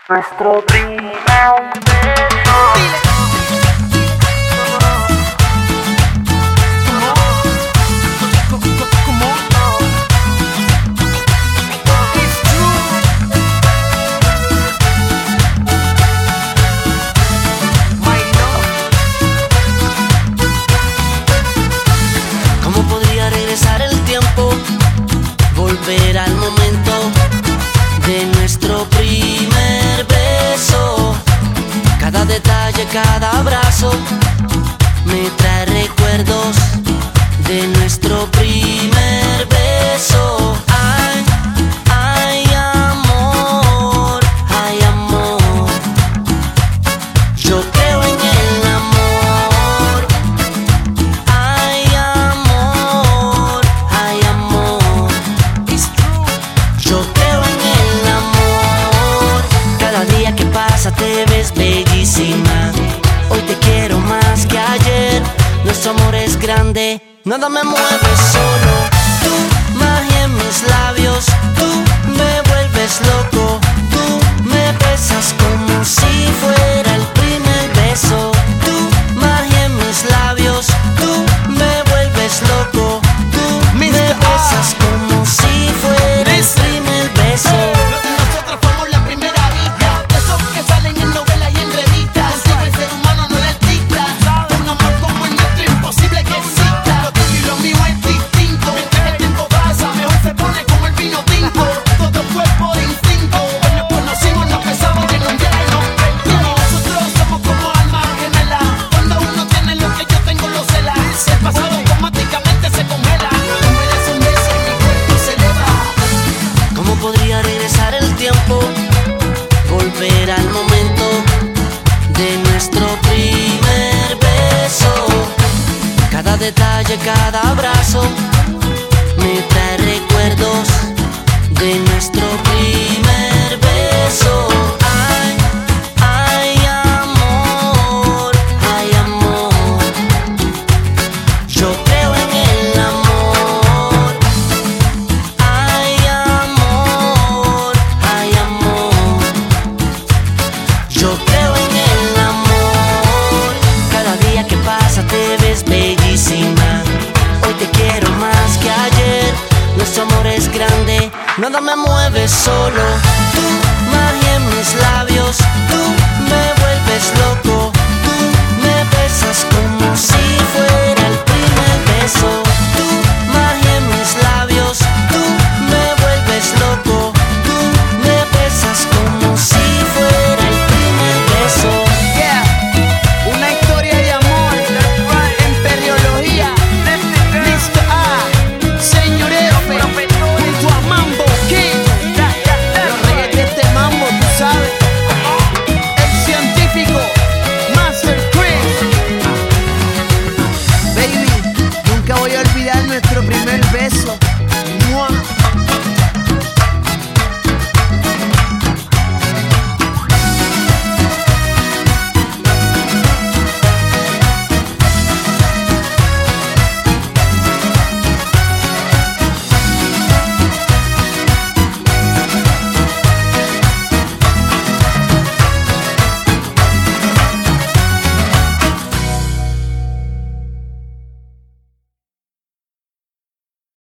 Nuestro primer beso. ¿Cómo podría regresar el tiempo? Volver al momento de nuestro primer beso. Cada detalle, cada abrazo me trae recuerdos de nuestro primer beso. Ay, ay, amor, ay, amor. Yo creo en el amor. Ay, amor, ay, amor. Yo creo en el amor. Cada día que pasa te ves bellísima. Hoy te quiero más que ayer. Nuestro amor es grande, nada me mueve solo. Tú, magia en mis labios. Tú me vuelves loco. Tú me besas como si fuera el primer beso. Tú, magia en mis labios. Tú me vuelves loco. Tú me besas como si fuera el primer beso. Nosotros fuimos la primera vista, esos que salen en novelas y en revistas. Contigo el ser humano no les dicta. Un amor como el nuestro imposible que exista. Lo tuyo y lo mío es distinto. Mientras el tiempo pasa, mejor se pone como el vino tinto. Todo fue por instinto. Cuando nos conocimos nos besamos en un día y nos perdimos. Nosotros somos como almas gemelas. Cuando uno tiene lo que yo tengo, lo cela. El pasado automáticamente se congela. Tú me das un beso y mi cuerpo se eleva. ¿Cómo podría regresar el tiempo? Volver al momento de nuestro primer beso. Cada detalle, cada abrazo me trae recuerdos de nuestro primer beso. Ay, ay, amor, ay, amor. Yo creo en el amor. Ay, amor, ay, amor. Yo creo en el amor. Cada día que pasa te ves bellísima. Hoy te quiero más que ayer. Nuestro amor es grande, nada me mueve solo.